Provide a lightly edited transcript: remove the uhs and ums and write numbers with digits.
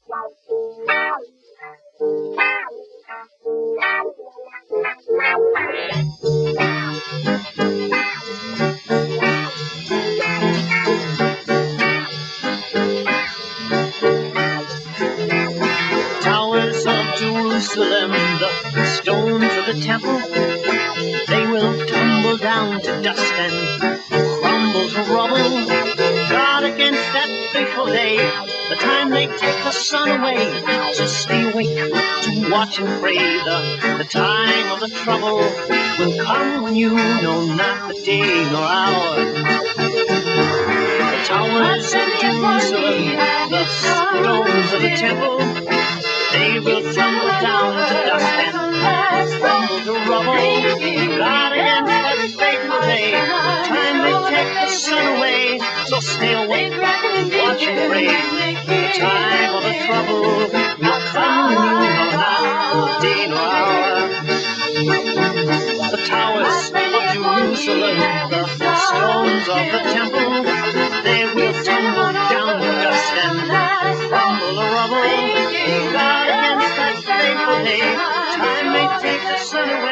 Towers of Jerusalem, the stones of the temple, they will tumble down to dust and crumble to rubble. God against that fateful day, the time they take the sun away. So stay awake to watch and pray. The time of the trouble will come when you know not the day nor hour. The towers of Jerusalem, the stones of the temple, they will tumble down to dust and crumble to rubble. God against that fateful day, the time they take the sun away. So stay awake, watch and pray. The time of the trouble will come when you know not the day nor hour. The towers of Jerusalem, the stones of the temple, they will tumble down to dust and crumble to rubble. God against that fateful day, time they take the sun away.